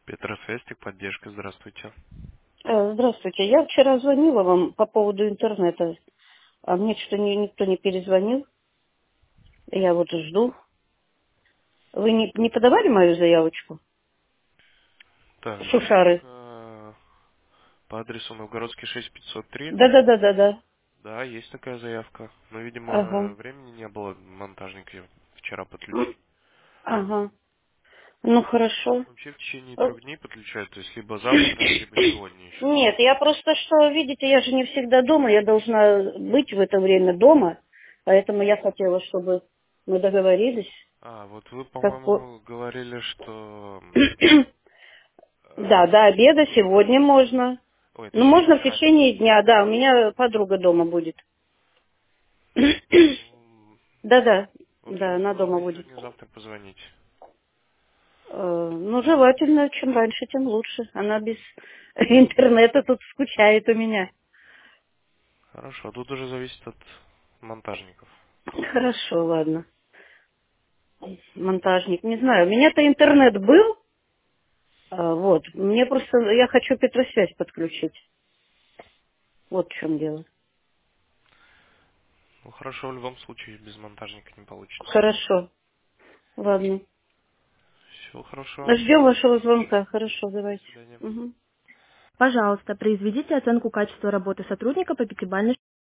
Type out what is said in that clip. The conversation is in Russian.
Петросвязь, поддержка, здравствуйте. Здравствуйте. Я вчера звонила вам по поводу интернета, а мне что-то никто не перезвонил. Я вот жду. Вы не подавали мою заявочку? Так, Сушары. заявка по адресу Новгородский 6503. Да-да-да-да-да. Да, есть такая заявка. Но, видимо, Ага. времени не было монтажник ее вчера подключить. Ага. Ну, хорошо. Вообще в течение Э, 3 дней подключают, то есть либо завтра, либо сегодня еще. Нет, я просто что, видите, я же не всегда дома, я должна быть в это время дома, поэтому я хотела, чтобы мы договорились. А, вот вы, Как бы... по-моему, говорили, что... Да, до обеда сегодня можно. Ой, Ну, точнее, можно в течение дня, да, у меня подруга дома будет. Да-да, в да, общем, вы она дома должны будет. сегодня-завтра позвонить. Ну, желательно, чем раньше, тем лучше. Она без интернета тут скучает у меня. Хорошо, тут уже зависит от монтажников. Хорошо, ладно. Монтажник, не знаю. У меня-то интернет был, вот. Мне просто, я хочу Петросвязь подключить. Вот в чем дело. Ну хорошо, в любом случае без монтажника не получится. Хорошо, ладно. Всего хорошего. Ждем вашего звонка. Хорошо, До давайте. свидания. Мгм. Пожалуйста, произведите оценку качества работы сотрудника по пятибалльной